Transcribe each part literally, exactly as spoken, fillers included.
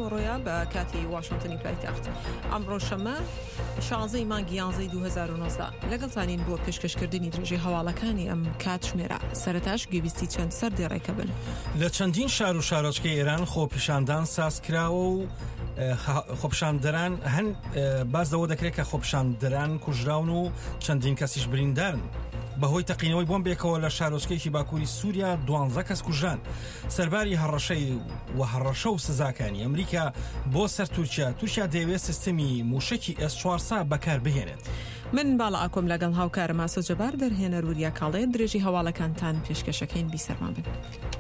ئۆڕۆیا بە کاتی واشنتنی پایتەخت. ئەمڕۆ شەمە شانزەی مانگی یانزەی دوو هەزار و نۆزدە لەگەڵتانین بۆ پێشکەشکردنی درێژەی هەواڵەکانی ئەم کات ژمێرە. سەرەتاش گوێبیستی چەند سەردی ڕێکە بن. لە چەندین شار و شارۆچکەی ئێران خۆپیشاندان سازکراوە و خۆپیشاندەران هەن باز دەوە دەکرێت کە خۆپیشاندەران کوژراون و چەندین کەسیش بریندارن. بەهۆی تەقینەوەی بۆمبێکەوە لە شارۆچکەیەکی باکووری سووریا دوانزە کەس کوژران. سەرباری هەڕەشەی و هەڕەشە و سزاکانی ئەمریکا بۆ سەر تورکیا تورکیا دەیەوێت سیستەمی موشکی ئێس چوارسا بەکار بهێنێت. من باڵا ئاکۆم لەگەڵ هاوکارم ئاسۆ جەبار دەرهێنەر ووریا کاڵێ درێژی هەواڵەکانتان پێشکەشەکەین بیسەرمان بن.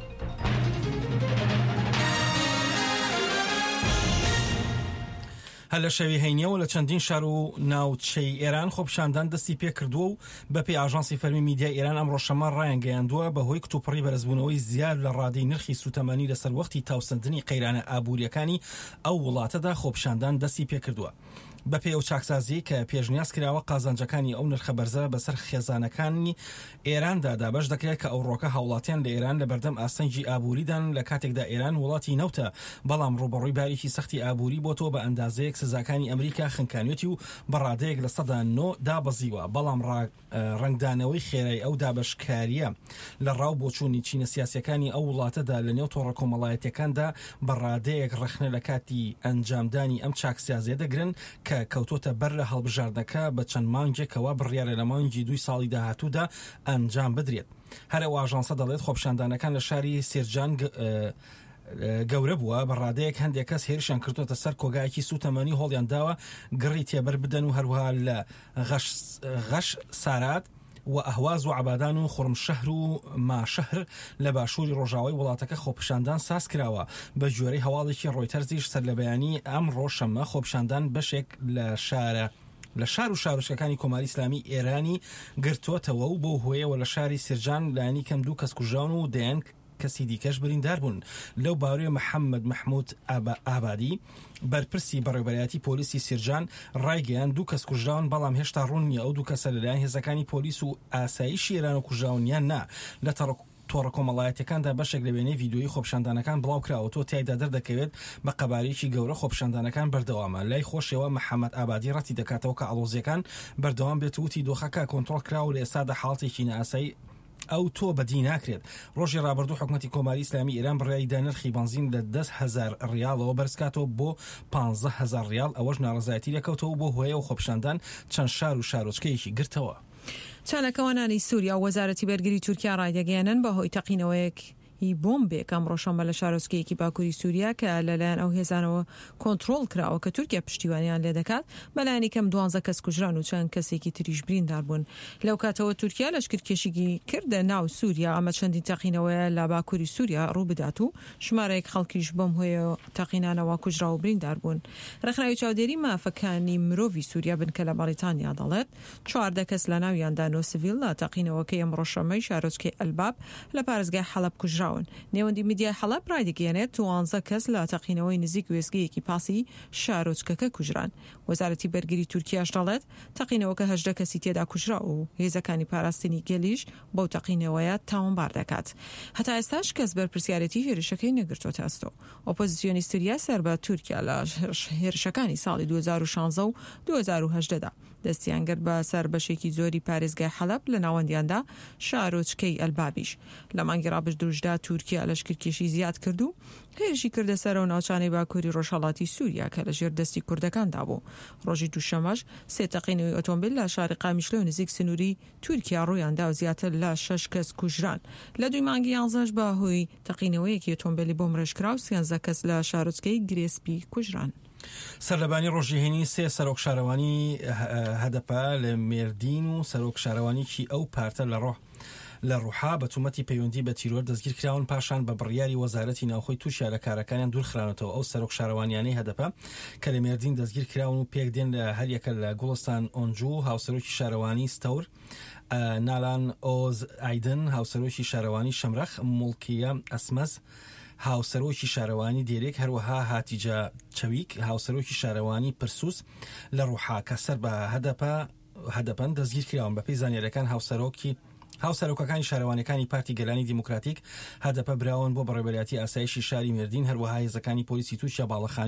هەر لە شەوی هەینیەوە لە چەندین شار و ناوچەی ئێران خۆپیشاندان دەستی پێ کردووە و بەپێی ئاژانسی فەرمی میدیای ئێران ئەمڕۆ شەمە ڕایانگەیاندووە بەهۆی کتوپڕی بەرزبوونەوەی زیاد لە ڕادەی نرخی سوتەمەنی لەسەر وەختی تاوسەندنی قەیرانە ئابووریەکانی ئەو وڵاتەدا خۆپیشاندان دەستی پێ کردووە. بەپێی ئەو چاکسازی کە پێشنیاز کراوە قازانجەکانی ئەو نرخە بەرزە بەسەر خێزانەکانی ئێراندا دابەش دەکرێت کە ئەو ڕۆکە هاوڵاتیان لە ئێران لە بەردەم ئاسەنجی ئابووریدان لە کاتێکدا ئێران وڵاتی نەوتە، بەڵام ڕوبەڕووی باریکی سەختی ئابووری بۆ تۆ بە ئەندازەیەک سزاکانی ئەمریکا خنکانیەتی و بەڕادەیەک لە سەدا نۆ دابەزیوە، بەڵام ڕنگدانەوەی خێرای ئەو دابشکاریە لە ڕاو بۆچوونی چینە سیاسیەکانی ئەو وڵاتەدا لە نێو تۆڕە کۆمەڵایەتیەکاندا بەڕادەیەک ڕەخنە لە کاتی ئەنجامدانی ئەم چاکسیازیە دەگرن کە کەوتۆتە بەر لە هەڵبژاردنەکە بە چەند مانگێکەوە بڕیارە لە مانگی دوی ساڵی داهاتوودا ئەنجام بدرێت. هەرەوە ئاژانسە دەڵێت خۆپیشاندانەکان لە شاری سێرجان گەورە بووە، بەڕادەیەک هەندێک کەس هێرشیان کردوتە سەر کۆگایەکی سوتەمەنی هۆڵیان داوە گڕی تێبەر بدەن و هەروەها لە غەش سارات و ئەهواز و عەبادان و خوڕمشەهر و ماشەهر لە باشووری ڕۆژاوای وڵاتەکە خۆپیشاندان ساز کراوە. بە گوێرەی هەواڵێکی ڕۆیتەرزیش سەر لە بەیانی ئەمڕۆ شەمە خۆپیشاندان بەشێک لە شارە لە شار و شارۆچکەکانی کۆماری ئیسلامی ئێرانی گرتووەتەوە و بۆ هۆیەوە لە شاری سێرجان لایەنی کەم دوو کەس کوژراون و دەیان کەسی دیکەش بریندار بوون. لەو باوەڕێ محەممەد محمود ئابادی بەرپرسی بەڕێوەبەرایەتی پۆلیسی سێرجان ڕایگەیان دوو کەس کوژراون، بەڵام هێشتا ڕوون نییە ئەو دوو کەسە لەلایەن هێزەکانی پۆلیس و ئاسایشی ئێران و کوژراونیان نا. لە تۆڕە کۆمەڵایەتەکاندا بەشێک لە وێنەی ڤیدیۆی خۆپیشاندانەکان بڵاو کراوەتەوە تایدا دەردەکەوێت بە قەبارەیەکی گەورە خۆپیشاندانەکان بەردەوامە. لای خۆشەوە محەممەد ئابادی ڕەتی دەکاتەوە کە ئەڵۆزیەکان بەردەوام بێت وتی دۆخەکە کۆنتڕۆڵ کراوە لە ئێستادا حاڵتێکی نائاسایی ئەو تۆ بەدی ناکرێت. ڕۆژی ڕابردوو حکومەتی کۆماری ئیسلامی ئێران بڕیایدا نرخی بنزین لە دە هەزار ریالەوە بەرزکاتەوە بۆ پانزە هەزار ریال، ئەوەش ناڕەزایەتی دەکەوتەوە بۆ هۆیە و خۆپیشاندان چەند شار و شارۆچکەیەکی گرتەوە. چالەکەوانانی سووریا و وەزارەتی بەرگری تورکیا ڕایدەگەیاندن بەهۆی تەقینەوەیەک هی بۆمبێک ئەمڕۆ شەمە لە شارۆچکەیەکی باکووری سووریا کە لەلایەن ئەو هێزانەوە کۆنتڕۆڵ کراوە کە تورکیا پشتیوانیان لێ دەکات، بەلایەنی کەم دوانزە کەس کوژران و چەند کەسێکی تریش بریندار بوون. لەو کاتەوە تورکیا لەشکرکێشی کردە ناو سووریا، ئەمە چەندین تەقینەوەیە لە باکووری سووریا ڕوو بدات و ژمارەیەک خەڵکیش بەم هۆیە تەقینانەوە کوژرا و بریندار بوون. ڕێکخراوی چاودێری مافەکانی مرۆڤی سووریا بنکە لە بەریتانیا دەڵێت چواردە کەس لە ناویاندا نۆ سڤیل لە تەقینەوەکەی ئەمڕۆ شەمەی شارۆچکەی ئەلباب لە پارێزگای حەلەب کوژرا. نێوەندی میدیای حەلەب ڕایدەگەیاندێت دوانزە کەس لە تەقینەوەی نزیک وێستگەیەکی پاسی شارۆچکەکە کوژران. وەزارەتی بەرگری تورکیاش دەڵێت تەقینەوەکە هەژدە کەسی تێدا کوژرا و هێزەکانی پاراستنی گەلیش بەو تەقینەوەیە تاوانبار دەکات. هەتا ئێستاش کەس بەرپرسیارەتی هێرشەکەی نەگرتوۆتە ئەستۆ. ئۆپۆزیسیۆنی سووریا سەر بە تورکیا لە هێرشەکانی ساڵی دوو هەزار و شانزە و دوو هەزار و هەژدەدا دەستیان کرد بە سەر بەشێکی زۆری پارێزگای حەلەب لە ناوەندیاندا شارۆچکەی ئەلبابیش. لە مانگی ڕابردووشدا تورکیا لەشکرکێشی زیاد کرد و هێرشی کردە سەرەوە ناوچانەی باکووری ڕۆژهەڵاتی سووریا کە لە ژێر دەستی کوردەکاندا بوو. ڕۆژی دووشەمەش سێ تەقینەوەی ئۆتۆمبیل لە شاری قامیشلۆ نزیک سنووری تورکیا ڕوویاندا و زیاتر لە شەش کەس کوژران. لە دوی مانگی یانزەش بەهۆی تەقینەوەیەکی ئۆتۆمبیلی بۆ مرێژکرا و سیانزە کەس لە شارۆچکەی گرێسپی کوژران. سەرلەبانی ڕۆژیهێنی سێ سەرۆک شارەوانی هەدەپە لە مێردین و سەرۆک شارەوانیی ئەو پارتە لە ڕۆح لە ڕوحا بە تومەتی پەیوەندی بە تیرۆر دەستگیر کراون، پاشان بە بڕیاری وەزارەتی ناوخۆی تووشیا لە کارەکانیان دوورخرانەوە. ئەو سەرۆک شارەوانیانەی هەدەپە کە لە مێردین دەستگیر کراون و پێک دێن لە هەریەکە لە گوڵستان ئۆنجوو هاوسەرۆکی شارەوانی ستەور، نالان ئۆز ئایدن هاوسەرۆکی شارەوانی شەمرەخ، موڵکیە ئەسمەز هاوسەرۆکی شارەوانی دێرێک، هەروەها هاتیجا چەویک هاوسەرۆکی شارەوانی پرسوس لە ڕوحا کە سەر بە هەدەپە هەدەپەن دەستگیر کراون. بە پێی زانیاریەکان هاوسەرۆکی هاوسەرۆکەکانی شارەوانەکانی پارتی گەلانی دیموکراتیک هەدەپە براون بۆ بەڕێوەبەرایەتی ئاسایشی شاری مێردین، هەروەها هێزەکانی پۆلیسی تووشیا باڵەخانە